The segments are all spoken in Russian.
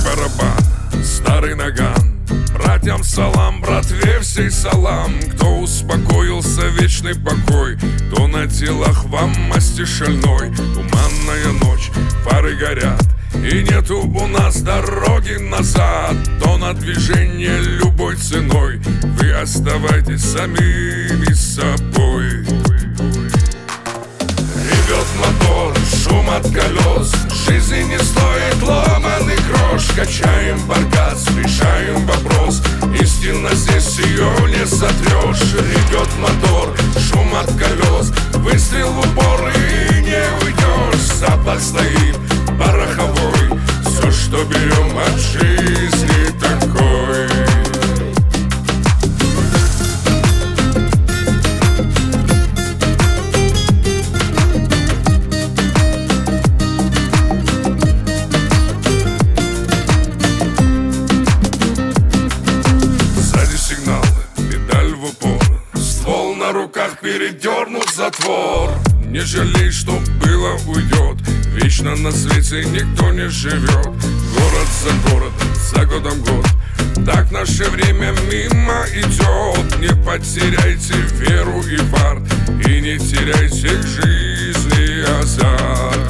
барабан, старый наган. Братьям салам, братве всей салам. Кто успокоился, вечный покой. То на телах вам масти шальной. Туманная ночь, фары горят, и нету у нас дороги назад. То на движение любой ценой. Вы оставайтесь самими собой. Ревет мотор, шум от колес. Жизни не стоит ломаный грош. Качаем баркас, решаем вопрос. Истинно здесь ее не сотрешь. Ревет мотор, шум от колес. Выстрел в упор и не уйдешь. Запах стоит пороховой. Все, что берем от жизни, такой. На руках передернут затвор. Не жалей, что было, уйдет. Вечно на свете никто не живет. Город за городом, за годом год. Так наше время мимо идет. Не потеряйте веру и фарт. И не теряйте к жизни азарт.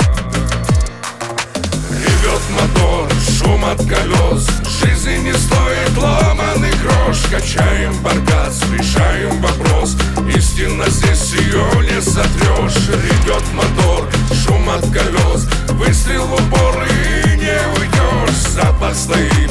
Ревет мотор, шум от колес. Жизни не стоит ломаный грош. Качаем баркас, решаем вопрос. Истинно здесь ее не сотрешь. Ревет мотор, шум от колес. Выстрел в упор и не уйдешь. Запах стоит